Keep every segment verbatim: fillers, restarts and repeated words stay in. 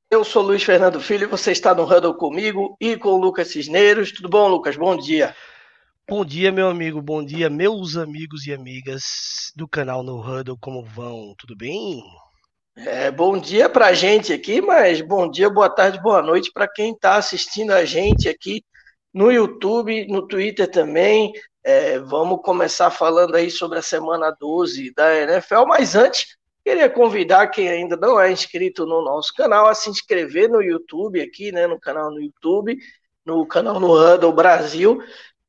Eu sou Luiz Fernando Filho e você está no Huddle comigo e com o Lucas Cisneiros. Tudo bom, Lucas? Bom dia. Bom dia, meu amigo. Bom dia, meus amigos e amigas do canal No Huddle. Como vão? Tudo bem? É, bom dia para a gente aqui, mas bom dia, boa tarde, boa noite para quem está assistindo a gente aqui no YouTube, no Twitter também. É, vamos começar falando aí sobre a semana doze da N F L, mas antes, queria convidar quem ainda não é inscrito no nosso canal a se inscrever no YouTube aqui, né, no canal no YouTube, no canal no Huddle Brasil.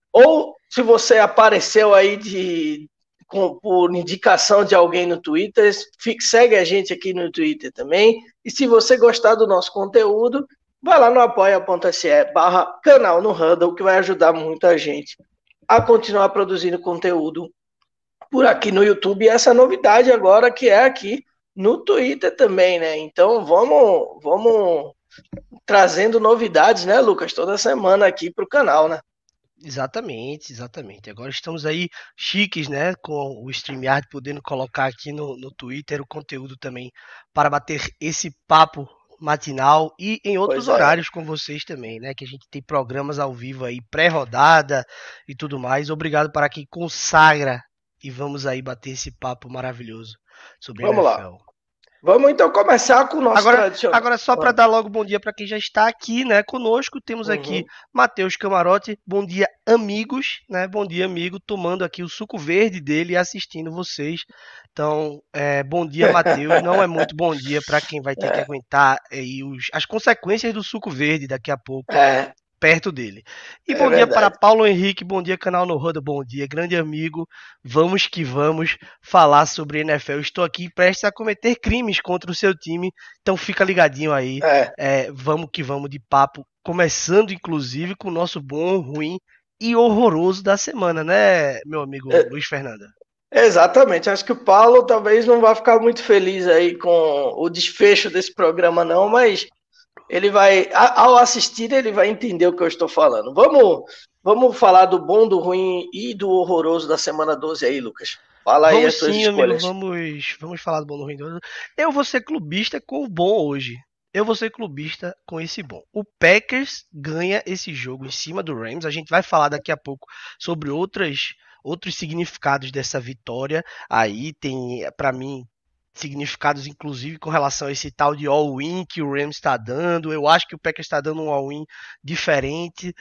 Ou se você apareceu aí de, com, por indicação de alguém no Twitter, fique, segue a gente aqui no Twitter também. E se você gostar do nosso conteúdo, vai lá no apoia.se barra canal no Huddle, que vai ajudar muita gente a continuar produzindo conteúdo por aqui no YouTube. E essa novidade agora que é aqui no Twitter também, né? Então vamos, vamos trazendo novidades, né, Lucas? Toda semana aqui para o canal, né? Exatamente, exatamente. Agora estamos aí chiques, né? Com o StreamYard podendo colocar aqui no, no Twitter o conteúdo também para bater esse papo matinal e em outros Pois é. horários com vocês também, né? Que a gente tem programas ao vivo aí, pré-rodada e tudo mais. Obrigado para quem consagra e vamos aí bater esse papo maravilhoso sobre Vamos lá. N F L. Vamos então começar com o nosso Agora, tradicional. agora só para Ah, dar logo bom dia para quem já está aqui, né, conosco, temos aqui uhum. Matheus Camarote. Bom dia, amigos, né? Bom dia, amigo, tomando aqui o suco verde dele e assistindo vocês. Então, é, bom dia, Matheus. Não é muito bom dia para quem vai ter que É, aguentar aí os, as consequências do suco verde daqui a pouco é, perto dele. E é bom dia para verdade. Paulo Henrique, bom dia canal no Roda, bom dia, grande amigo. Vamos que vamos falar sobre N F L. Estou aqui prestes a cometer crimes contra o seu time, então fica ligadinho aí. É, É, vamos que vamos de papo, começando inclusive com o nosso bom, ruim e horroroso da semana, né, meu amigo é, Luiz Fernando? exatamente. Acho que o Paulo talvez não vá ficar muito feliz aí com o desfecho desse programa, não, mas ele vai, a- ao assistir, ele vai entender o que eu estou falando. Vamos, vamos falar do bom, do ruim e do horroroso da semana doze aí, Lucas. Fala aí Vamos as tuas sim, amigo, escolhas. vamos, vamos falar do bom, do ruim. do- Eu vou ser clubista com o bom hoje. Eu vou ser clubista com esse bom. O Packers ganha esse jogo em cima do Rams. A gente vai falar daqui a pouco sobre outras, outros significados dessa vitória. Aí tem, para mim, significados inclusive com relação a esse tal de all-in que o Rams está dando. Eu acho que o Packers está dando um all-in diferente.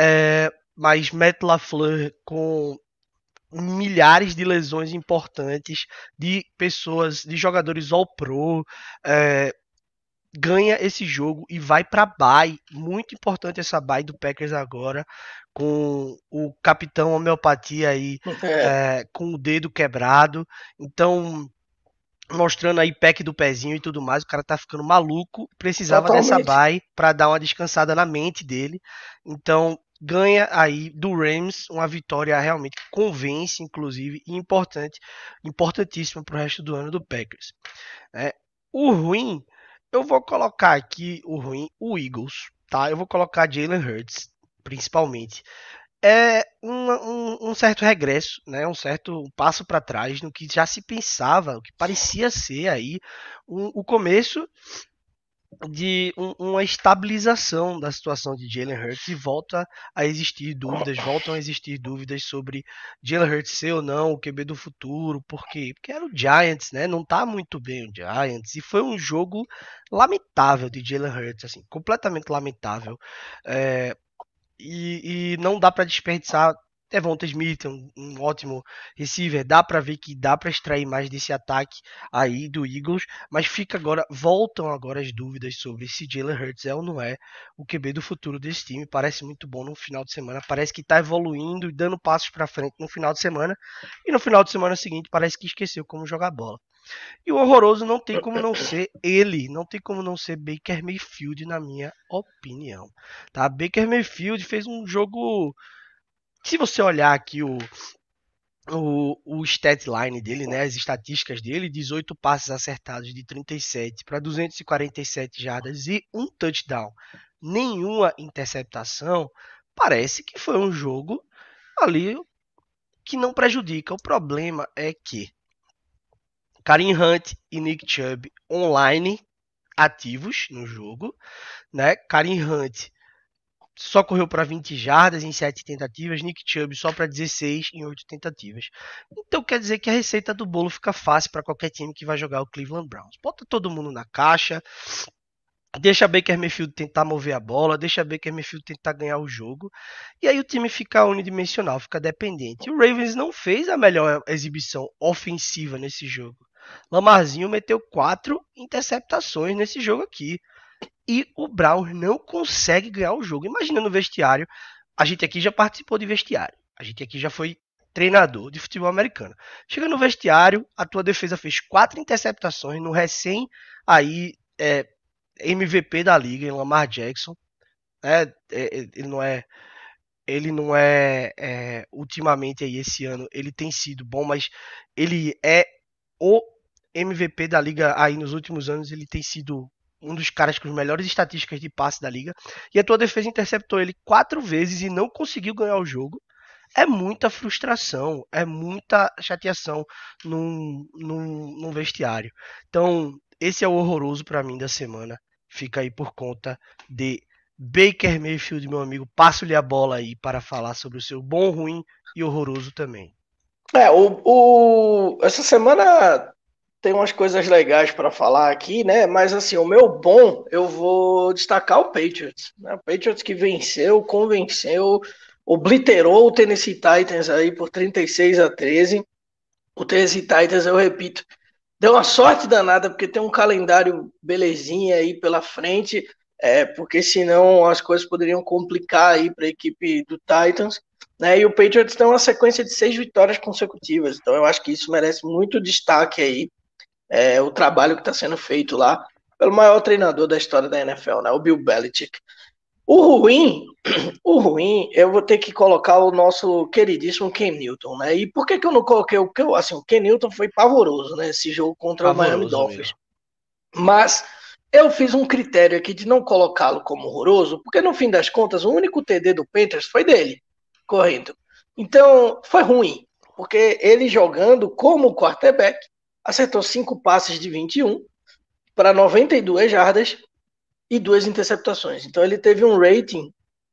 É, mas Matt LaFleur com milhares de lesões importantes de pessoas, de jogadores All Pro, é, ganha esse jogo e vai para bye. Muito importante essa bye do Packers agora, com o capitão homeopatia aí É, é, com o dedo quebrado. Então, mostrando aí pack do pezinho e tudo mais, o cara tá ficando maluco, precisava dessa totalmente. bye para dar uma descansada na mente dele. Então, ganha aí do Rams uma vitória realmente que convence, inclusive, e importante, importantíssima para o resto do ano do Packers. É, o ruim, eu vou colocar aqui o ruim, o Eagles, tá? Eu vou colocar Jalen Hurts, principalmente é um, um, um certo regresso, né? Um certo passo para trás no que já se pensava, o que parecia ser aí um, o começo de um, uma estabilização da situação de Jalen Hurts e volta a existir dúvidas, voltam a existir dúvidas sobre Jalen Hurts ser ou não o Q B do futuro, por quê? Porque era o Giants, né? Não tá muito bem o Giants e foi um jogo lamentável de Jalen Hurts, assim, completamente lamentável. É, e, e não dá para desperdiçar Devonta Smith, um, um ótimo receiver. Dá para ver que dá para extrair mais desse ataque aí do Eagles, mas fica agora, voltam agora as dúvidas sobre se Jalen Hurts é ou não é o Q B do futuro desse time. Parece muito bom no final de semana, parece que está evoluindo e dando passos para frente no final de semana, e no final de semana seguinte parece que esqueceu como jogar bola. E o horroroso não tem como não ser ele, não tem como não ser Baker Mayfield, na minha opinião. Tá? Baker Mayfield fez um jogo. Se você olhar aqui o, o, o stat line dele, né, as estatísticas dele, dezoito passes acertados de trinta e sete para duzentas e quarenta e sete jardas e um touchdown, nenhuma interceptação, parece que foi um jogo ali que não prejudica. O problema é que Karim Hunt e Nick Chubb online ativos no jogo, né? Kareem Hunt só correu para vinte jardas em sete tentativas, Nick Chubb só para dezesseis em oito tentativas. Então quer dizer que a receita do bolo fica fácil para qualquer time que vai jogar o Cleveland Browns. Bota todo mundo na caixa, deixa Baker Mayfield tentar mover a bola, deixa Baker Mayfield tentar ganhar o jogo, e aí o time fica unidimensional, fica dependente. O Ravens não fez a melhor exibição ofensiva nesse jogo. Lamarzinho meteu quatro interceptações nesse jogo aqui. E o Browns não consegue ganhar o jogo. Imagina no vestiário, a gente aqui já participou de vestiário, a gente aqui já foi treinador de futebol americano. Chega no vestiário, a tua defesa fez quatro interceptações no recém aí é, M V P da liga, em Lamar Jackson. É, é, ele não é, ele não é, é ultimamente aí esse ano ele tem sido bom, mas ele é o M V P da liga aí nos últimos anos. Ele tem sido um dos caras com as melhores estatísticas de passe da liga, e a tua defesa interceptou ele quatro vezes e não conseguiu ganhar o jogo. É muita frustração, é muita chateação num, num, num vestiário. Então, esse é o horroroso para mim da semana. Fica aí por conta de Baker Mayfield, meu amigo. Passo-lhe a bola aí para falar sobre o seu bom, ruim e horroroso também. É, o, o, essa semana tem umas coisas legais para falar aqui, né? Mas assim, o meu bom, eu vou destacar o Patriots, né? O Patriots que venceu, convenceu, obliterou o Tennessee Titans aí por trinta e seis a treze. O Tennessee Titans, eu repito, deu uma sorte danada porque tem um calendário belezinha aí pela frente, é, porque senão as coisas poderiam complicar aí para a equipe do Titans, né? E o Patriots tem uma sequência de seis vitórias consecutivas, então eu acho que isso merece muito destaque aí. É, o trabalho que está sendo feito lá pelo maior treinador da história da N F L, né, o Bill Belichick. O ruim, o ruim, eu vou ter que colocar o nosso queridíssimo Ken Newton, né? E por que que eu não coloquei o que eu, assim, o Ken Newton foi pavoroso, né, esse jogo contra o Miami Pavoroso Dolphins. mesmo. Mas eu fiz um critério aqui de não colocá-lo como horroroso, porque no fim das contas o único T D do Panthers foi dele, correndo. Então, foi ruim, porque ele jogando como quarterback, acertou cinco passes de vinte e um para noventa e duas jardas e duas interceptações. Então ele teve um rating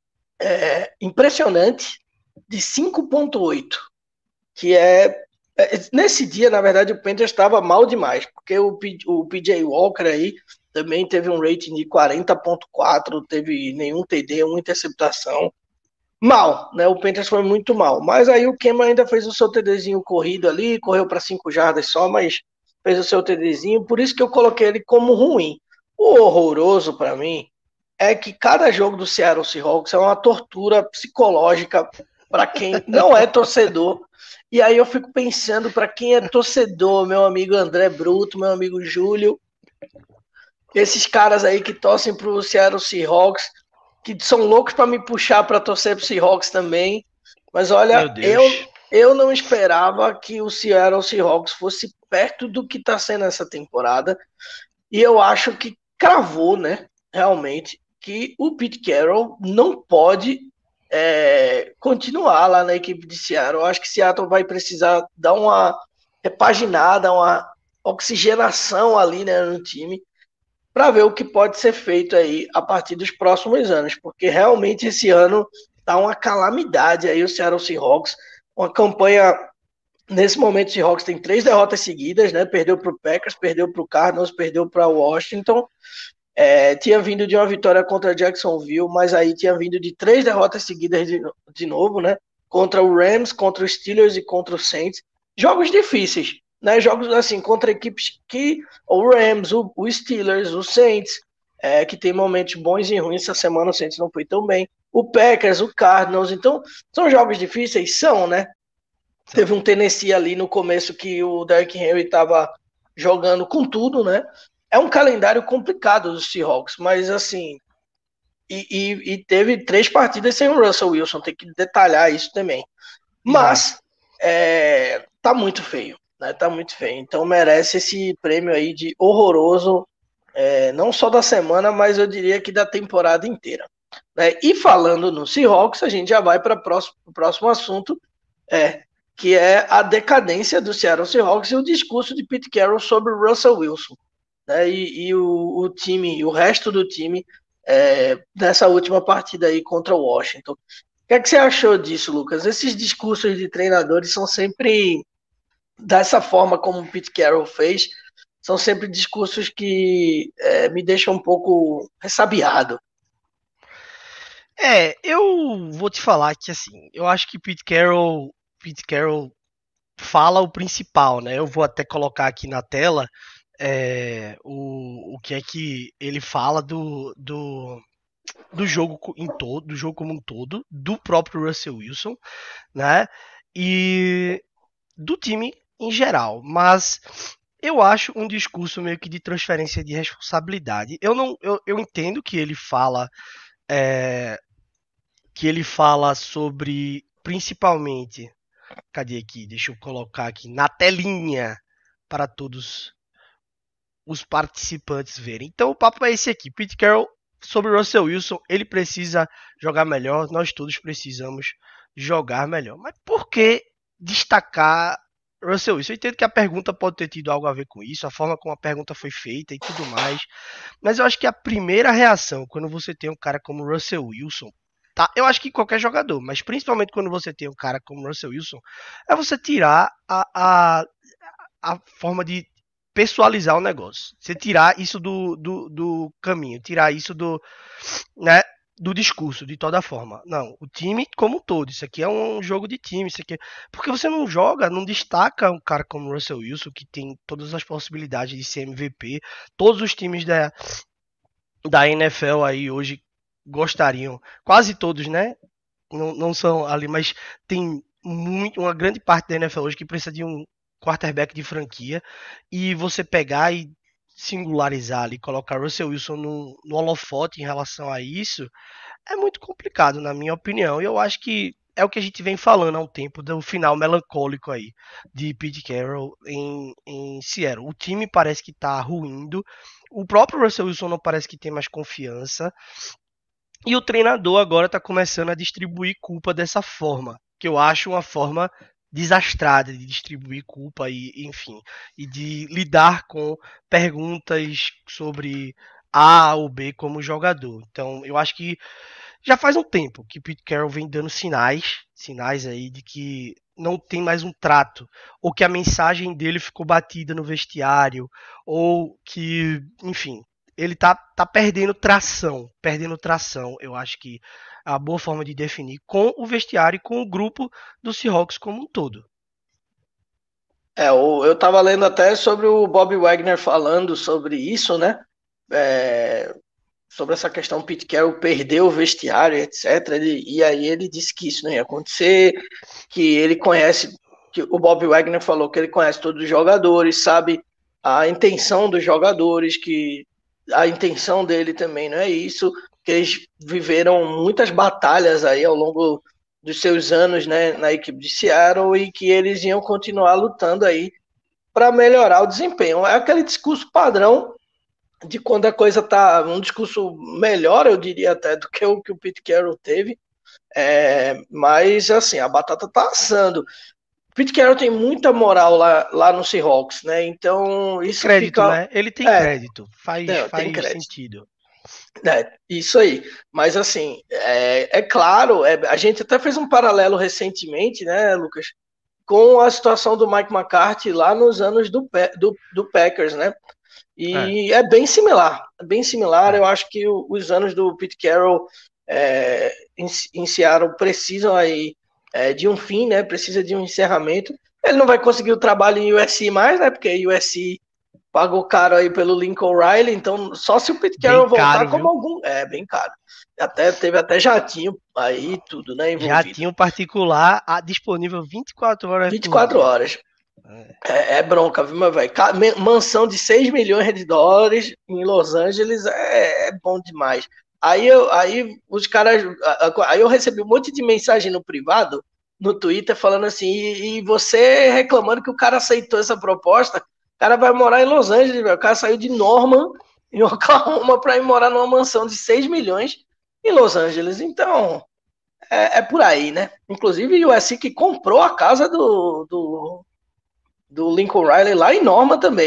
é, impressionante de cinco ponto oito, que é, é... Nesse dia, na verdade, o Panthers estava mal demais, porque o, P, o P J Walker aí também teve um rating de quarenta ponto quatro, teve nenhum T D, uma interceptação. Mal, né? O Panthers foi muito mal. Mas aí o Kema ainda fez o seu TDzinho corrido ali, correu para cinco jardas só, mas fez o seu TDzinho, por isso que eu coloquei ele como ruim. O horroroso para mim é que cada jogo do Seattle Seahawks é uma tortura psicológica para quem não é torcedor. E aí eu fico pensando para quem é torcedor, meu amigo André Bruto, meu amigo Júlio, esses caras aí que torcem pro Seattle Seahawks, que são loucos para me puxar para torcer pro Seahawks também. Mas olha, eu, eu não esperava que o Seattle Seahawks fosse perto do que está sendo essa temporada. E eu acho que cravou, né, realmente, que o Pete Carroll não pode é, continuar lá na equipe de Seattle. Eu acho que Seattle vai precisar dar uma repaginada, uma oxigenação ali, né, no time, para ver o que pode ser feito aí a partir dos próximos anos, porque realmente esse ano tá uma calamidade aí o Seattle Seahawks, uma campanha. Nesse momento, o Seahawks tem três derrotas seguidas, né? Perdeu para o Packers, perdeu para o Cardinals, perdeu para o Washington. É, tinha vindo de uma vitória contra Jacksonville, mas aí tinha vindo de três derrotas seguidas de, de novo, né? Contra o Rams, contra os Steelers e contra o Saints. Jogos difíceis, né? Jogos assim, contra equipes que. O Rams, o, o Steelers, o Saints, é, que tem momentos bons e ruins. Essa semana o Saints não foi tão bem. O Packers, o Cardinals. Então, são jogos difíceis? São, né? Teve um Tennessee ali no começo que o Derrick Henry estava jogando com tudo, né? É um calendário complicado dos Seahawks, mas assim, e, e, e teve três partidas sem o Russell Wilson, tem que detalhar isso também. Mas é, tá muito feio, né? Tá muito feio. Então merece esse prêmio aí de horroroso, é, não só da semana, mas eu diria que da temporada inteira. Né? E falando no Seahawks, a gente já vai para o próximo, próximo assunto, é, que é a decadência do Seattle Seahawks e o discurso de Pete Carroll sobre o Russell Wilson. né? E, e o, o time, o resto do time, é, nessa última partida aí contra o Washington. O que é que você achou disso, Lucas? Esses discursos de treinadores são sempre dessa forma como o Pete Carroll fez, são sempre discursos que é, me deixam um pouco ressabiado. É, eu vou te falar que assim, eu acho que Pete Carroll, Pete Carroll fala o principal, né? Eu vou até colocar aqui na tela é, o, o que é que ele fala do, do, do jogo em todo, do jogo como um todo, do próprio Russell Wilson, né? E do time em geral, mas eu acho um discurso meio que de transferência de responsabilidade. Eu não, eu, eu entendo que ele fala é, que ele fala sobre principalmente, cadê aqui? Deixa eu colocar aqui na telinha para todos os participantes verem. Então o papo é esse aqui. Pete Carroll sobre o Russell Wilson, ele precisa jogar melhor, nós todos precisamos jogar melhor. Mas por que destacar Russell Wilson? Eu entendo que a pergunta pode ter tido algo a ver com isso, a forma como a pergunta foi feita e tudo mais. Mas eu acho que a primeira reação quando você tem um cara como Russell Wilson, tá? Eu acho que qualquer jogador, mas principalmente quando você tem um cara como Russell Wilson, é você tirar a, a, a forma de pessoalizar o negócio. Você tirar isso do, do, do caminho, tirar isso do, né, do discurso, de toda forma. Não, o time como um todo. Isso aqui é um jogo de time. Isso aqui é... Porque você não joga, não destaca um cara como o Russell Wilson, que tem todas as possibilidades de ser M V P. Todos os times da, da N F L aí hoje gostariam. Quase todos, né? Não, não são ali, mas tem muito, uma grande parte da N F L hoje que precisa de um quarterback de franquia e você pegar e singularizar ali, colocar Russell Wilson no, no holofote em relação a isso, é muito complicado, na minha opinião. E eu acho que é o que a gente vem falando há um tempo, do final melancólico aí de Pete Carroll em, em Seattle. O time parece que tá ruindo, o próprio Russell Wilson não parece que tem mais confiança, e o treinador agora está começando a distribuir culpa dessa forma, que eu acho uma forma desastrada de distribuir culpa e, enfim, e de lidar com perguntas sobre A ou B como jogador. Então, eu acho que já faz um tempo que Pete Carroll vem dando sinais, sinais aí de que não tem mais um trato, ou que a mensagem dele ficou batida no vestiário, ou que, enfim, ele tá, tá perdendo tração, perdendo tração, eu acho que é a boa forma de definir, com o vestiário e com o grupo do Seahawks como um todo. É, eu estava lendo até sobre o Bob Wagner falando sobre isso, né? É, sobre essa questão, Pete Carroll perdeu o vestiário, etcétera. Ele, e aí ele disse que isso não ia acontecer, que ele conhece, que o Bob Wagner falou que ele conhece todos os jogadores, sabe a intenção dos jogadores, que a intenção dele também não é isso, que eles viveram muitas batalhas aí ao longo dos seus anos, né, na equipe de Seattle, e que eles iam continuar lutando aí para melhorar o desempenho. É aquele discurso padrão de quando a coisa tá um discurso melhor, eu diria até, do que o que o Pete Carroll teve. É, mas assim, a batata tá assando. O Pete Carroll tem muita moral lá, lá no Seahawks, né? Então Tem isso crédito, fica. né? Ele tem É, crédito, faz, não, tem faz crédito. sentido. É, isso aí. Mas assim, é, é claro, é, a gente até fez um paralelo recentemente, né, Lucas, com a situação do Mike McCarthy lá nos anos do, do, do Packers, né? É, E é bem similar, bem similar. Eu é. acho que o, os anos do Pete Carroll é, em, em Seattle precisam aí é, de um fim, né? Precisa de um encerramento. Ele não vai conseguir o trabalho em U S C mais, né? Porque U S C pagou caro aí pelo Lincoln Riley, então só se o Pete Bem Carroll voltar caro, como viu? é bem caro. Até teve até jatinho aí tudo, né, Já envolvido. tinha um particular ah, disponível vinte e quatro horas vinte e por quatro dia. horas. É, é bronca, viu, meu velho? Mansão de seis milhões de dólares em Los Angeles é, é bom demais. Aí, eu, aí os caras. Aí eu recebi um monte de mensagem no privado, no Twitter, falando assim, e, e você reclamando que o cara aceitou essa proposta, o cara vai morar em Los Angeles, velho. O cara saiu de Norman, em Oklahoma, para ir morar numa mansão de seis milhões em Los Angeles. Então, é, é por aí, né? Inclusive, o U S C que comprou a casa do, do do Lincoln Riley lá em Norma também.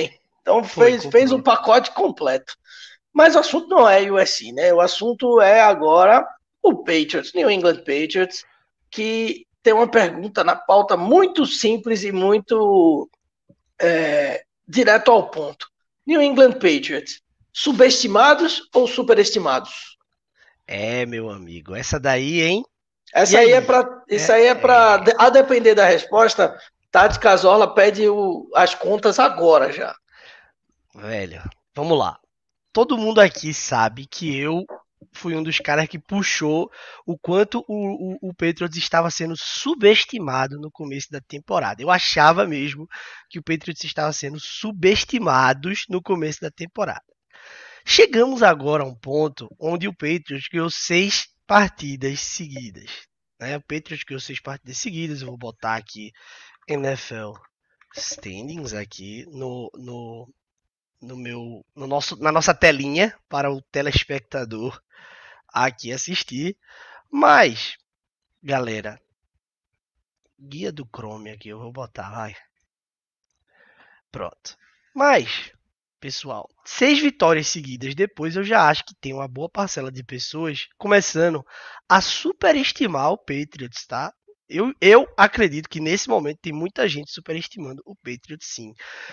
Então Foi, fez, fez um comprou. pacote completo. Mas o assunto não é U S C, né? O assunto é agora o Patriots, New England Patriots, que tem uma pergunta na pauta muito simples e muito é, direto ao ponto. New England Patriots, subestimados ou superestimados? É, meu amigo, essa daí, hein? E Essa aí é aí? para, isso aí é É, para, é, a depender da resposta, Tati Casola pede o, as contas agora já. velho, vamos lá. Todo mundo aqui sabe que eu fui um dos caras que puxou o quanto o, o, o Patriots estava sendo subestimado no começo da temporada. Eu achava mesmo que o Patriots estava sendo subestimados no começo da temporada. Chegamos agora a um ponto onde o Patriots ganhou seis partidas seguidas. Né? O Patriots ganhou seis partidas seguidas. Eu vou botar aqui N F L Standings aqui no, no, no meu, no nosso, na nossa telinha para o telespectador aqui assistir. Mas, galera, guia do Chrome aqui eu vou botar, vai. Pronto. Mas, pessoal, seis vitórias seguidas depois eu já acho que tem uma boa parcela de pessoas começando a superestimar o Patriots, tá? Eu, eu acredito que nesse momento tem muita gente superestimando o Patriots, sim.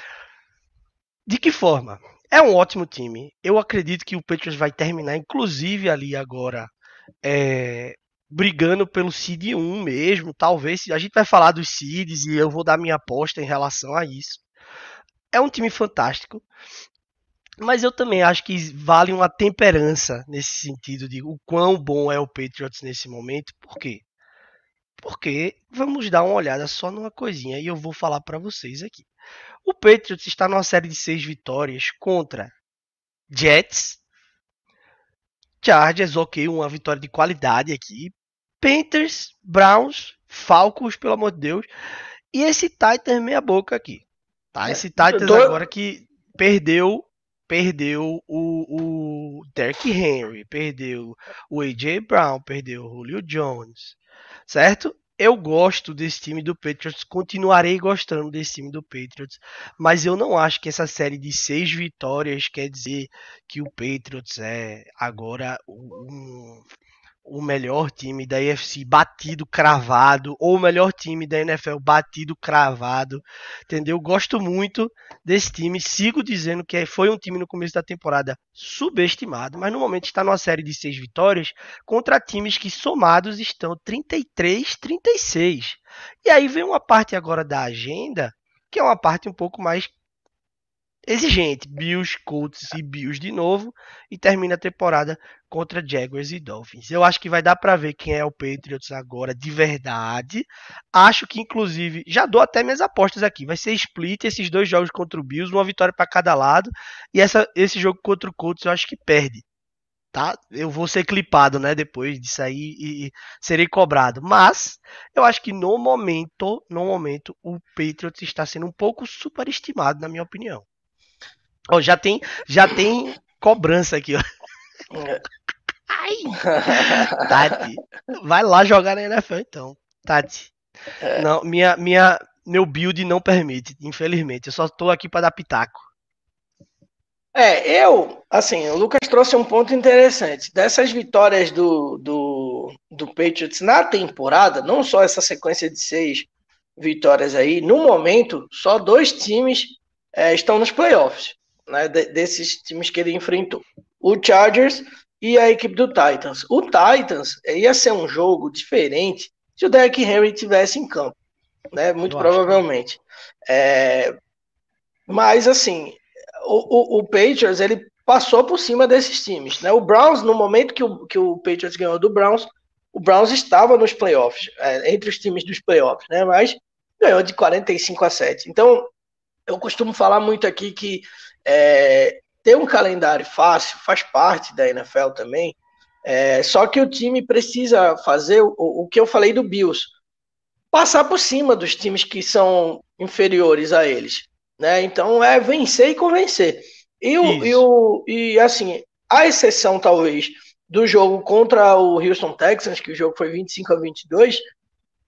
De que forma? É um ótimo time. Eu acredito que o Patriots vai terminar, inclusive, ali agora, é, brigando pelo seed um mesmo. Talvez. A gente vai falar dos seeds e eu vou dar minha aposta em relação a isso. É um time fantástico. Mas eu também acho que vale uma temperança nesse sentido de o quão bom é o Patriots nesse momento. Por quê? Porque vamos dar uma olhada só numa coisinha e eu vou falar para vocês aqui. O Patriots está numa série de seis vitórias contra Jets, Chargers, ok, uma vitória de qualidade aqui, Panthers, Browns, Falcons, pelo amor de Deus, e esse Titans meia boca aqui. Tá? Esse Titans Do, agora que perdeu perdeu o, o Derrick Henry, perdeu o A J Brown, perdeu o Julio Jones, certo? Eu gosto desse time do Patriots, continuarei gostando desse time do Patriots, mas eu não acho que essa série de seis vitórias quer dizer que o Patriots é agora um, o melhor time da A F C batido, cravado, ou o melhor time da N F L batido, cravado, entendeu? Gosto muito desse time, sigo dizendo que foi um time no começo da temporada subestimado, mas no momento está numa série de seis vitórias contra times que somados estão trinta e três, trinta e seis. E aí vem uma parte agora da agenda, que é uma parte um pouco mais exigente, Bills, Colts e Bills de novo, e termina a temporada contra Jaguars e Dolphins. Eu acho que vai dar para ver quem é o Patriots agora de verdade. Acho que inclusive já dou até minhas apostas aqui. Vai ser split esses dois jogos contra o Bills, uma vitória para cada lado, e essa, esse jogo contra o Colts eu acho que perde. Tá? Eu vou ser clipado, né, depois disso aí e, e serei cobrado. Mas eu acho que no momento, no momento, o Patriots está sendo um pouco superestimado, na minha opinião. Oh, já tem, já tem cobrança aqui, ó. Ai! Tati, vai lá jogar na N F L então. Tati. Não, minha, minha, meu build não permite, infelizmente. Eu só tô aqui para dar pitaco. É, eu, assim, o Lucas trouxe um ponto interessante. Dessas vitórias do, do, do Patriots na temporada, não só essa sequência de seis vitórias aí, no momento, só dois times é, estão nos playoffs, né, de, desses times que ele enfrentou. O Chargers e a equipe do Titans. O Titans ia ser um jogo diferente se o Derrick Henry tivesse em campo, né, muito Eu acho também. provavelmente. É, mas, assim, o, o, o Patriots, ele passou por cima desses times, né? O Browns, no momento que o, que o Patriots ganhou do Browns, o Browns estava nos playoffs, é, entre os times dos playoffs, né? Mas ganhou de quarenta e cinco a sete. Então, eu costumo falar muito aqui que é, ter um calendário fácil faz parte da N F L também, é, só que o time precisa fazer o, o que eu falei do Bills, passar por cima dos times que são inferiores a eles, né? Então é vencer e convencer. E, o, e, Isso. o, e assim, a exceção talvez do jogo contra o Houston Texans, que o jogo foi vinte e cinco a vinte e dois,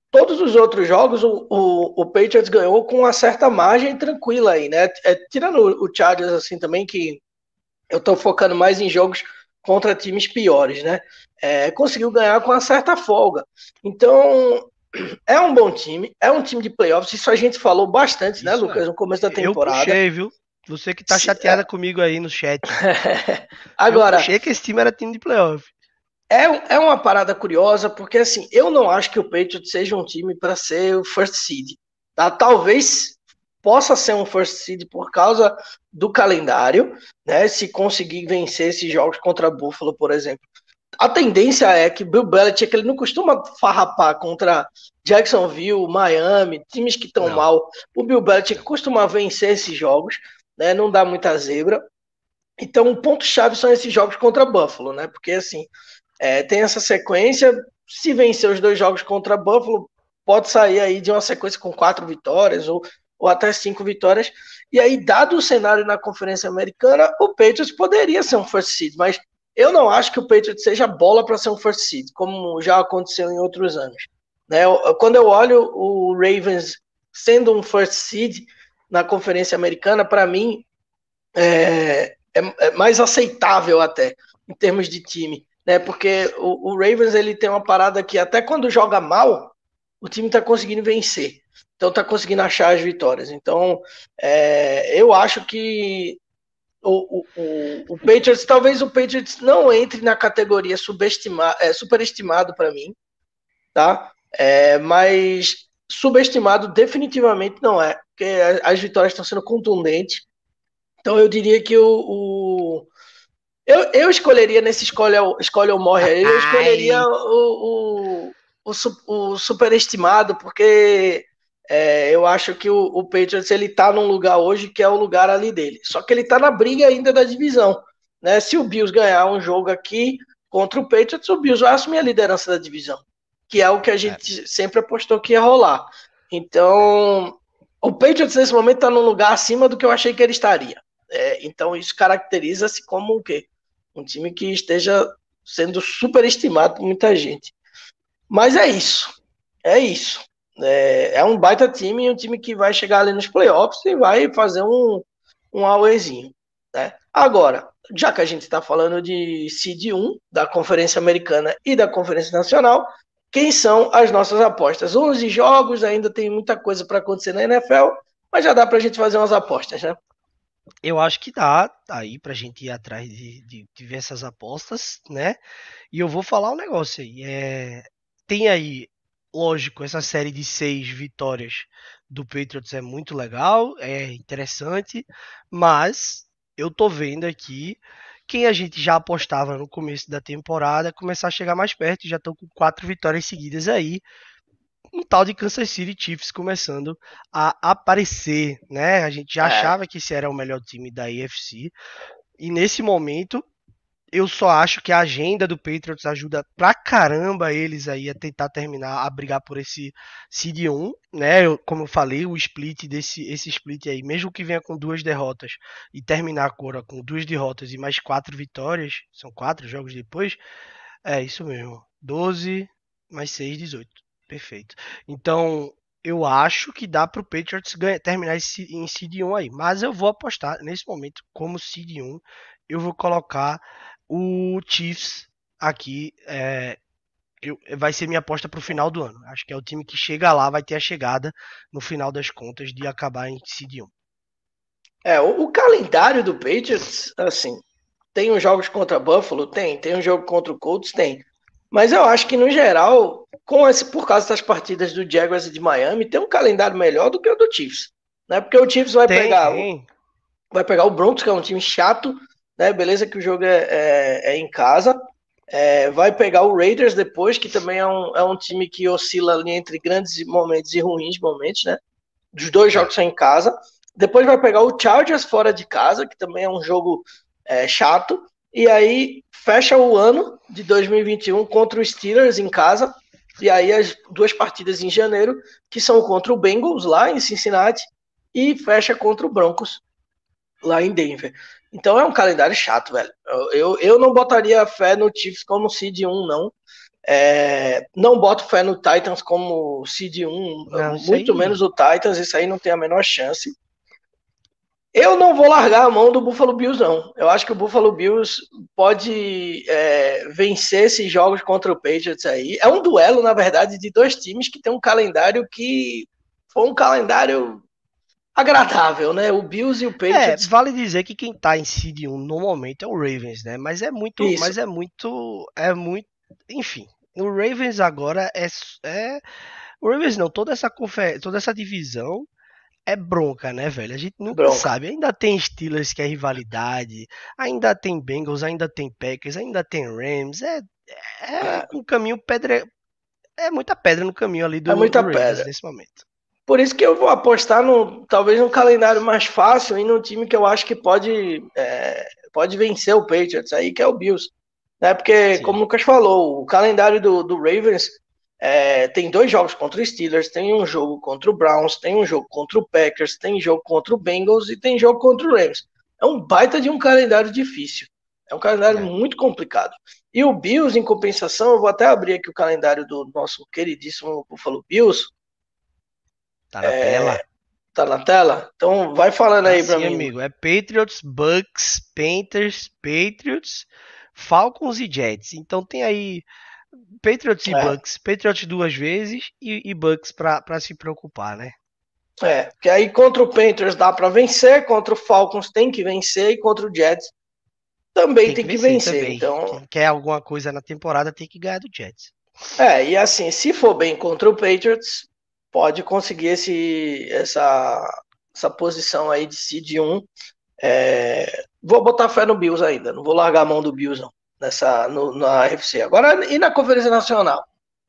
todos os outros jogos o, o, o Patriots ganhou com uma certa margem tranquila aí, né? É, tirando o Chargers assim também, que eu tô focando mais em jogos contra times piores, né? É, conseguiu ganhar com uma certa folga. Então, é um bom time, é um time de playoffs, isso a gente falou bastante, né, Isso é. Lucas, no começo da Eu temporada. puxei, viu? Você que tá Se- chateada comigo aí no chat. Eu Agora, puxei que esse time era time de playoff. é, um- é uma parada curiosa, porque assim, eu não acho que o Patriots seja um time para ser o first seed. Tá? Talvez possa ser um first seed por causa do calendário, né? Se conseguir vencer esses jogos contra Buffalo, por exemplo. A tendência é que Bill Belichick ele não costuma farrapar contra Jacksonville, Miami, times que estão Não, mal. O Bill Belichick não. costuma vencer esses jogos, né? Não dá muita zebra. Então, o ponto-chave são esses jogos contra Buffalo, né? Porque assim, é, tem essa sequência. Se vencer os dois jogos contra Buffalo, pode sair aí de uma sequência com quatro vitórias ou, ou até cinco vitórias. E aí, dado o cenário na Conferência Americana, o Patriots poderia ser um first seed, mas eu não acho que o Patriots seja bola para ser um first seed, como já aconteceu em outros anos. Né? Quando eu olho o Ravens sendo um first seed na Conferência Americana, para mim é, é, é mais aceitável até em termos de time, né? Porque o, o Ravens ele tem uma parada que até quando joga mal, o time está conseguindo vencer. Então tá conseguindo achar as vitórias. Então é, eu acho que o, o, o, Patriots, talvez o Patriots não entre na categoria subestimado, é, superestimado para mim, tá? É, mas subestimado definitivamente não é, porque as vitórias estão sendo contundentes. Então eu diria que o, o eu, eu escolheria nesse escolhe, escolhe ou morre aí, eu escolheria Ai, o, o, o, o superestimado, porque é, eu acho que o, o Patriots ele tá num lugar hoje que é o lugar ali dele. Só que ele tá na briga ainda da divisão. Né? Se o Bills ganhar um jogo aqui contra o Patriots, o Bills vai assumir a liderança da divisão, que é o que a é, gente sempre apostou que ia rolar. é. Então, o Patriots nesse momento está num lugar acima do que eu achei que ele estaria. É, então, isso caracteriza-se como o quê? Um time que esteja sendo superestimado por muita gente. Mas é isso. É isso. É, é um baita time, um time que vai chegar ali nos playoffs e vai fazer um, um auezinho. Né? Agora, já que a gente está falando de seed um da Conferência Americana e da Conferência Nacional, quem são as nossas apostas? onze jogos, ainda tem muita coisa para acontecer na N F L, mas já dá para a gente fazer umas apostas, né? Eu acho que dá aí pra gente ir atrás de, de, de ver essas apostas, né? E eu vou falar um negócio aí. É, tem aí, lógico, essa série de seis vitórias do Patriots é muito legal, é interessante, mas eu tô vendo aqui quem a gente já apostava no começo da temporada começar a chegar mais perto, e já estão com quatro vitórias seguidas aí. Um tal de Kansas City Chiefs começando a aparecer, né? A gente já É, achava que esse era o melhor time da A F C, e nesse momento eu só acho que a agenda do Patriots ajuda pra caramba eles aí a tentar terminar, a brigar por esse seed um, né? Eu, como eu falei, o split desse esse split aí, mesmo que venha com duas derrotas e terminar agora com duas derrotas e mais quatro vitórias, são quatro jogos depois, é isso mesmo. doze mais seis, dezoito. Perfeito. Então, eu acho que dá pro Patriots ganhar, terminar esse, em seed um aí, mas eu vou apostar nesse momento como seed um, eu vou colocar o Chiefs aqui, é, eu, vai ser minha aposta para o final do ano. Acho que é o time que chega lá, vai ter a chegada no final das contas de acabar em seed um. é o, o calendário do Patriots, assim, tem os jogos contra Buffalo? Tem. Tem um jogo contra o Colts? Tem. Mas eu acho que, no geral, com esse, por causa das partidas do Jaguars e de Miami, tem um calendário melhor do que o do Chiefs. Né? Porque o Chiefs vai Tem, pegar, tem. vai pegar o Broncos, que é um time chato, né? Beleza que o jogo é, é, é em casa. É, vai pegar o Raiders depois, que também é um, é um time que oscila ali entre grandes momentos e ruins momentos, né? Os dois É. jogos são em casa. Depois vai pegar o Chargers fora de casa, que também é um jogo é, chato. E aí fecha o ano de dois mil e vinte e um contra o Steelers em casa. E aí as duas partidas em janeiro, que são contra o Bengals lá em Cincinnati e fecha contra o Broncos lá em Denver. Então é um calendário chato, velho. Eu, eu, eu não botaria fé no Chiefs como seed um, não. É, não boto fé no Titans como seed um, Não, isso muito aí. menos o Titans, isso aí não tem a menor chance. Eu não vou largar a mão do Buffalo Bills, não. Eu acho que o Buffalo Bills pode é, vencer esses jogos contra o Patriots aí. É um duelo, na verdade, de dois times que tem um calendário que foi um calendário agradável, né? O Bills e o É, Patriots. vale dizer que quem tá em seed um no momento é o Ravens, né? Mas é muito, Isso, mas é muito, é muito, enfim. O Ravens agora é, é o Ravens não, toda essa confer, toda essa divisão é bronca, né, velho? A gente nunca bronca. sabe. Ainda tem Steelers que é rivalidade, ainda tem Bengals, ainda tem Packers, ainda tem Rams. É, é É, um caminho pedra, é muita pedra no caminho ali é do, muita do Ravens pedra. nesse momento. Por isso que eu vou apostar no talvez no calendário mais fácil e num time que eu acho que pode, é, pode vencer o Patriots aí, que é o Bills. Né? Porque, como Sim. o Lucas falou, o calendário do, do Ravens é, tem dois jogos contra o Steelers, tem um jogo contra o Browns, tem um jogo contra o Packers, tem jogo contra o Bengals e tem jogo contra o Rams. É um baita de um calendário difícil. É um calendário É. muito complicado. E o Bills, em compensação, eu vou até abrir aqui o calendário do nosso queridíssimo Buffalo Bills. Tá na tela? Tá na tela? Então vai falando Tá aí pra sim, mim. amigo. É Patriots, Bucks, Panthers, Patriots, Falcons e Jets. Então tem aí Patriots e É, Bucks. Patriots duas vezes e, e Bucks pra, pra se preocupar, né? é, que aí contra o Panthers dá pra vencer, contra o Falcons tem que vencer e contra o Jets também Tem que tem que vencer vencer. também. Então, Quem quer alguma coisa na temporada tem que ganhar do Jets. é, e assim, se for bem contra o Patriots, pode conseguir esse, essa, essa posição aí de seed um. É, vou botar fé no Bills ainda, não vou largar a mão do Bills não, nessa, no, na A F C. Agora, e na Conferência Nacional?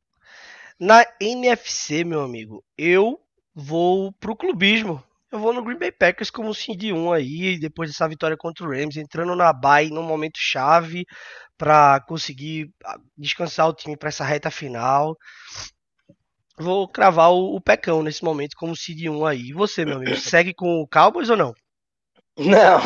Na N F C, meu amigo, eu vou pro clubismo. Eu vou no Green Bay Packers como seed um aí, depois dessa vitória contra o Rams, entrando na bye num momento chave para conseguir ah, descansar o time para essa reta final. Vou cravar o, o Pecão nesse momento como seed um aí. E você, meu amigo, segue com o Cowboys ou não? Não,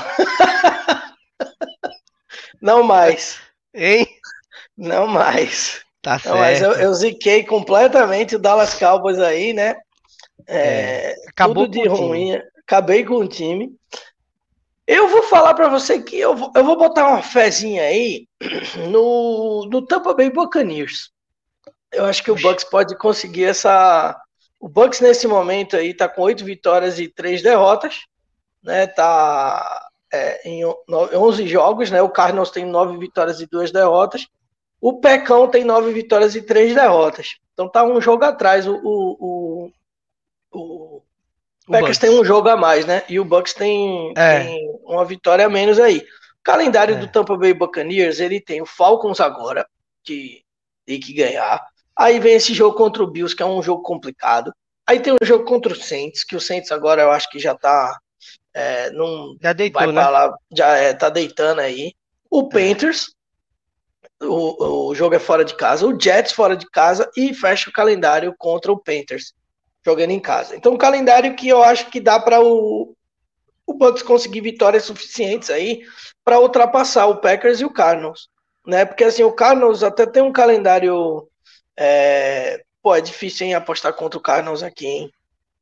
não mais. Hein? Não mais. Tá Não, mas eu, certo. eu ziquei completamente o Dallas Cowboys aí, né? É, É, acabou tudo com de o time. ruim. Acabei com o time. Eu vou falar para você que eu vou, eu vou botar uma fezinha aí no, no Tampa Bay Buccaneers. Eu acho que o Oxi. Bucks pode conseguir essa. O Bucks nesse momento aí tá com oito vitórias e três derrotas, né? Tá é, em onze jogos, né? O Cardinals tem nove vitórias e duas derrotas. O Pecão tem nove vitórias e três derrotas. Então tá um jogo atrás. O, o, o, o O Packers tem um Bucks. jogo a mais, né? E o Bucks tem, É, tem uma vitória a menos aí. O calendário do é. Tampa Bay Buccaneers, ele tem o Falcons agora, que tem que ganhar. Aí vem esse jogo contra o Bills, que é um jogo complicado. Aí tem um jogo contra o Saints, que o Saints agora eu acho que já tá. É, não Já vai deitou, para né? lá, já é, tá deitando aí. O É. Panthers, o, o jogo é fora de casa, o Jets fora de casa e fecha o calendário contra o Panthers, jogando em casa. Então, um calendário que eu acho que dá para o, o Bucks conseguir vitórias suficientes aí para ultrapassar o Packers e o Cardinals, né? Porque assim, o Cardinals até tem um calendário. É... Pô, é difícil em apostar contra o Cardinals aqui, hein?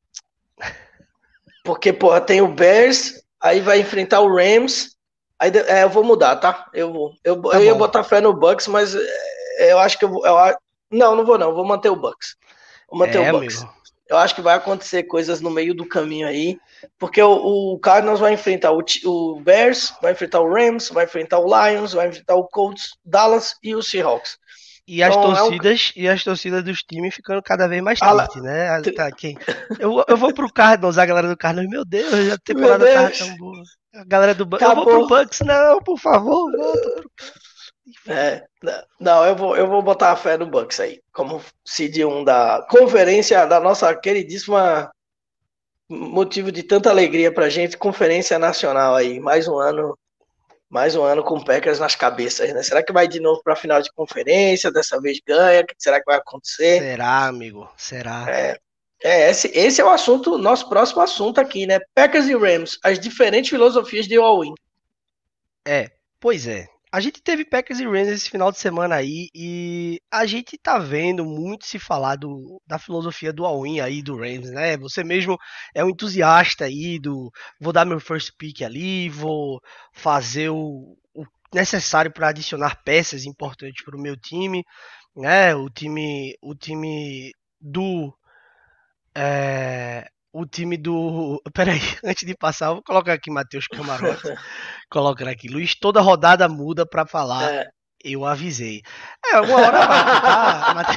Porque, porra, tem o Bears, aí vai enfrentar o Rams. Aí, é, eu vou mudar, tá? Eu, vou, eu, Tá eu ia bom. botar fé no Bucks, mas é, eu acho que eu vou. Eu, não, não vou não. Vou manter o Bucks. Vou manter o É, Bucks. amigo. Eu acho que vai acontecer coisas no meio do caminho aí. Porque o, o Cardinals vai enfrentar o, o Bears, vai enfrentar o Rams, vai enfrentar o Lions, vai enfrentar o Colts, Dallas e o Seahawks. E as Então é um. torcidas e as torcidas dos times ficando cada vez mais Ah, tristes, né? Ah, tá, quem... eu, eu vou pro Cardinals, a galera do Cardinals, meu Deus, a meu temporada tava Deus, tão boa. A galera do Bucks, eu vou pro acabou. Bucks, não, por favor, volta pro enfim. É, não, eu vou, eu vou botar a fé no Bucks aí, como seed um da conferência da nossa queridíssima motivo de tanta alegria pra gente, conferência nacional aí, mais um ano, mais um ano com o Packers nas cabeças, né? Será que vai de novo pra final de conferência? Dessa vez ganha? O que será que vai acontecer? Será, amigo? Será? É, é esse, esse é o assunto, nosso próximo assunto aqui, né? Packers e Rams, as diferentes filosofias de all-in. É, pois é. A gente teve Packers e Rams esse final de semana aí e a gente tá vendo muito se falar do, da filosofia do all-in aí do Rams, né? Você mesmo é um entusiasta aí do vou dar meu first pick ali, vou fazer o, o necessário para adicionar peças importantes para o meu time, né? O time, o time do é, o time do. Peraí, antes de passar, eu vou colocar aqui Matheus Camarote. Colocar aqui. Luiz, toda rodada muda pra falar. É. Eu avisei. É, uma hora bate, tá? Mate-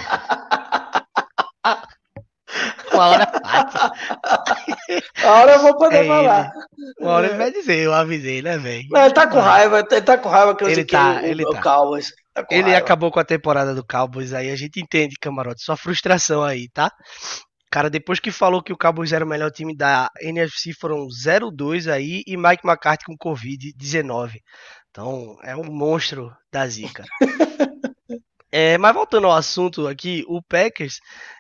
Uma hora bate. A hora eu vou poder É falar. ele. Uma hora ele vai dizer, eu avisei, né, velho? Não, ele tá com Vai. raiva, ele tá com raiva que eu Ele ziquei o, tá, o, ele o tá. Cowboys. Tá com Ele raiva. acabou com a temporada do Cowboys aí, a gente entende, camarote, sua frustração aí, tá? Cara, depois que falou que o Cowboys era o melhor time da N F C, foram zero dois aí e Mike McCarthy com Covid dezenove. Então, é um monstro da zica. É, mas voltando ao assunto aqui, o Packers,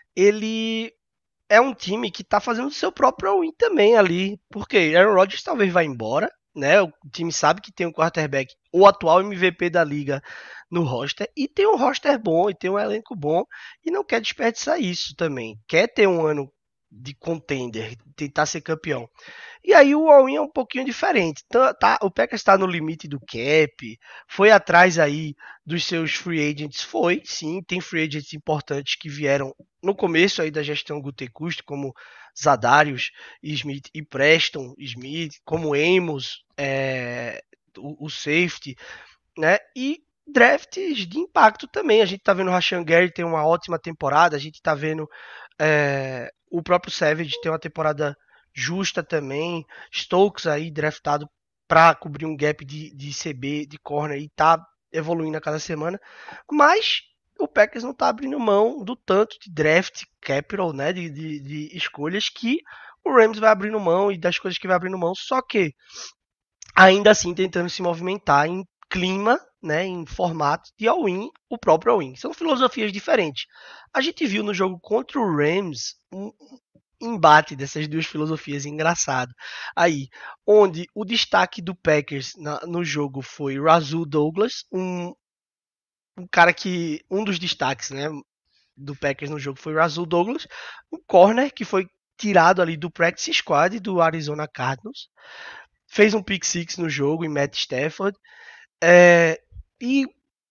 ele é um time que tá fazendo o seu próprio win também ali. Porque Aaron Rodgers talvez vá embora, né? O time sabe que tem um quarterback, o atual M V P da liga no roster, e tem um roster bom, e tem um elenco bom, e não quer desperdiçar isso também. Quer ter um ano de contender, tentar ser campeão. E aí o all-in é um pouquinho diferente. Tá, tá, o Packers está no limite do cap, foi atrás aí dos seus free agents, foi, sim, tem free agents importantes que vieram no começo aí da gestão Gutekunst, como Zadarius Smith e Preston Smith, como Amos, é, o, o safety, né? E drafts de impacto também. A gente tá vendo o Rashan Gary ter uma ótima temporada, a gente tá vendo é, o próprio Savage ter uma temporada justa também. Stokes aí draftado para cobrir um gap de, de C B, de corner e tá evoluindo a cada semana. Mas o Packers não tá abrindo mão do tanto de draft capital, né, de, de, de escolhas que o Rams vai abrindo mão e das coisas que vai abrindo mão. Só que ainda assim tentando se movimentar em clima, né, em formato de all-in, o próprio all-in. São filosofias diferentes. A gente viu no jogo contra o Rams um embate dessas duas filosofias engraçado. Aí, onde o destaque do Packers na, no jogo foi Razul Douglas, um, um cara que um dos destaques, né, do Packers no jogo foi Razul Douglas, um corner que foi tirado ali do practice squad do Arizona Cardinals, fez um pick six no jogo em Matt Stafford. É, e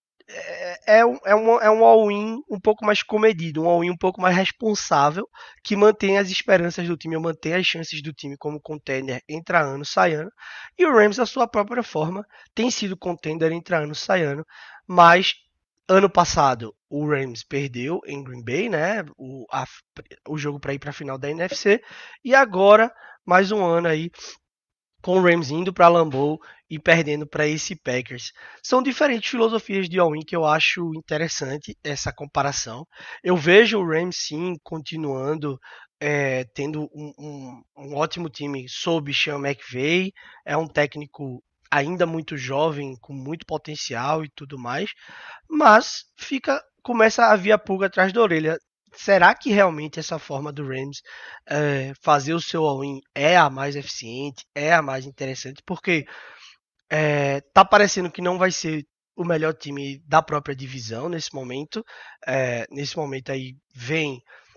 é, é um, é um, é um all-in um pouco mais comedido, um all-in um pouco mais responsável, que mantém as esperanças do time, mantém as chances do time como contender entre ano, sai ano. E o Rams, da sua própria forma, tem sido contender entre ano, sai ano, mas ano passado o Rams perdeu em Green Bay, né? O, a, o jogo para ir para a final da N F C, e agora mais um ano aí com o Rams indo para Lambeau e perdendo para esse Packers. São diferentes filosofias de all-in que eu acho interessante essa comparação. Eu vejo o Rams sim continuando é, tendo um, um, um ótimo time sob Sean McVay, é um técnico ainda muito jovem, com muito potencial e tudo mais, mas fica começa a vir a pulga atrás da orelha. Será que realmente essa forma do Rams é, fazer o seu all-in é a mais eficiente, é a mais interessante? Porque é, tá parecendo que não vai ser o melhor time da própria divisão nesse momento. É, nesse momento aí vem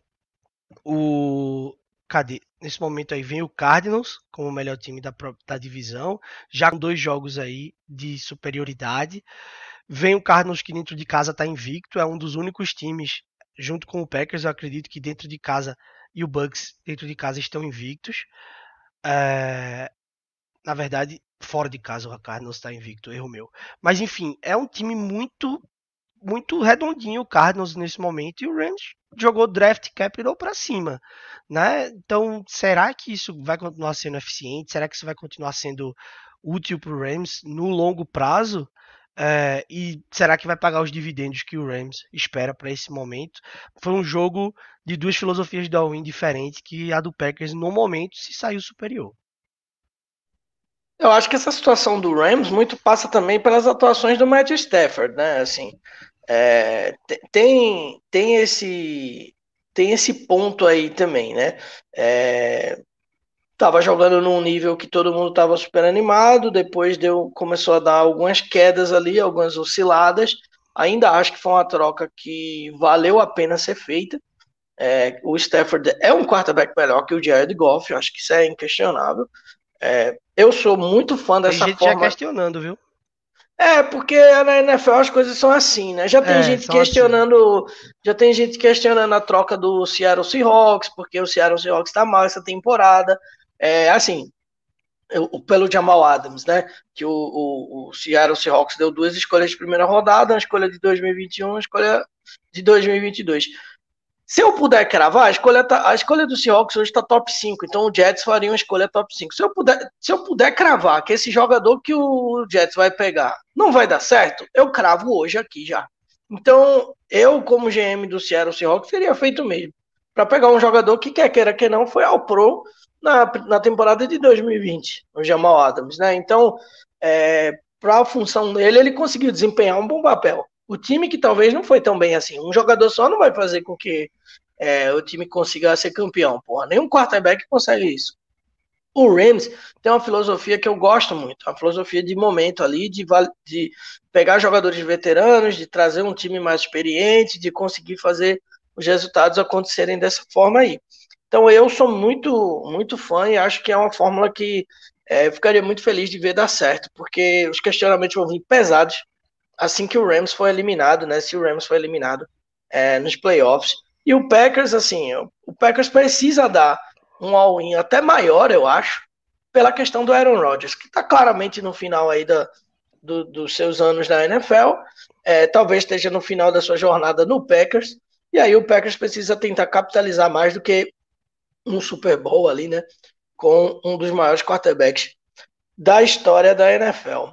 o. Cadê? Nesse momento aí vem o Cardinals como o melhor time da, da divisão, já com dois jogos aí de superioridade. Vem o Cardinals que dentro de casa está invicto, é um dos únicos times, junto com o Packers, eu acredito que dentro de casa e o Bucks dentro de casa estão invictos. É, na verdade, fora de casa o Cardinals está invicto, erro meu. Mas enfim, é um time muito muito redondinho o Cardinals nesse momento e o Rams jogou draft capital para cima, né? Então, será que isso vai continuar sendo eficiente? Será que isso vai continuar sendo útil para o Rams no longo prazo? É, e será que vai pagar os dividendos que o Rams espera para esse momento? Foi um jogo de duas filosofias de all-in diferentes que a do Packers no momento se saiu superior. Eu acho que essa situação do Rams muito passa também pelas atuações do Matt Stafford, né? Assim, é, tem tem esse tem esse ponto aí também, né? É, Tava jogando num nível que todo mundo estava super animado, depois deu, começou a dar algumas quedas ali, algumas osciladas. Ainda acho que foi uma troca que valeu a pena ser feita. É, o Stafford é um quarterback melhor que o Jared Goff, eu acho que isso é inquestionável. É, eu sou muito fã Tem dessa gente já forma. questionando, viu? É, porque na N F L as coisas são assim, né? Já tem É, gente são assim. questionando, já tem gente questionando a troca do Seattle Seahawks, porque o Seattle Seahawks está mal essa temporada. É, assim, eu, pelo Jamal Adams, né? Que o, o, o Seattle Seahawks deu duas escolhas de primeira rodada, uma escolha de dois mil e vinte e um, uma escolha de dois mil e vinte e dois. Se eu puder cravar, a escolha, tá, a escolha do Seahawks hoje está top cinco, então o Jets faria uma escolha top cinco. Se eu, puder, se eu puder cravar que esse jogador que o Jets vai pegar não vai dar certo, eu cravo hoje aqui já. Então, eu, como G M do Seattle Seahawks, teria feito o mesmo. Para pegar um jogador que, quer queira que não, foi ao Pro na, na temporada de dois mil e vinte, o Jamal Adams, né? Então, é, para a função dele, ele conseguiu desempenhar um bom papel. O time que talvez não foi tão bem assim. Um jogador só não vai fazer com que é, o time consiga ser campeão, porra. Nenhum quarterback consegue isso. O Rams tem uma filosofia que eu gosto muito, uma filosofia de momento ali, de, de pegar jogadores veteranos, de trazer um time mais experiente, de conseguir fazer os resultados acontecerem dessa forma aí. Então eu sou muito, muito fã e acho que é uma fórmula que é, ficaria muito feliz de ver dar certo, porque os questionamentos vão vir pesados assim que o Rams foi eliminado, né? Se o Rams foi eliminado é, nos playoffs. E o Packers, assim, o Packers precisa dar um all-in até maior, eu acho, pela questão do Aaron Rodgers, que está claramente no final aí da, do, dos seus anos na N F L, é, talvez esteja no final da sua jornada no Packers, e aí o Packers precisa tentar capitalizar mais do que um Super Bowl ali, né? Com um dos maiores quarterbacks da história da N F L.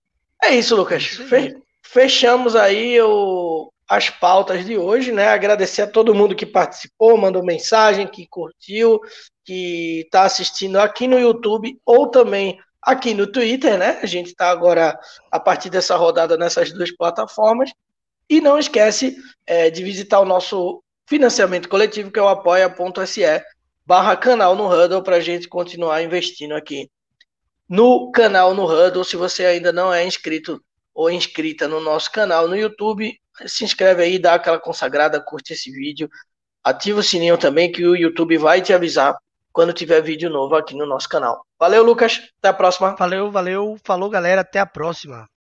É isso, É Lucas. isso aí. Fechamos aí o, as pautas de hoje, né? Agradecer a todo mundo que participou, mandou mensagem, que curtiu, que está assistindo aqui no YouTube ou também aqui no Twitter, né? A gente está agora, a partir dessa rodada, nessas duas plataformas. E não esquece é, de visitar o nosso financiamento coletivo, que é o apoia.se barra canal no Huddle, para a gente continuar investindo aqui no canal no Huddle. Se você ainda não é inscrito ou inscrita no nosso canal no YouTube, se inscreve aí, dá aquela consagrada, curte esse vídeo, ativa o sininho também que o YouTube vai te avisar quando tiver vídeo novo aqui no nosso canal. Valeu, Lucas. Até a próxima. Valeu, valeu. Falou, galera. Até a próxima.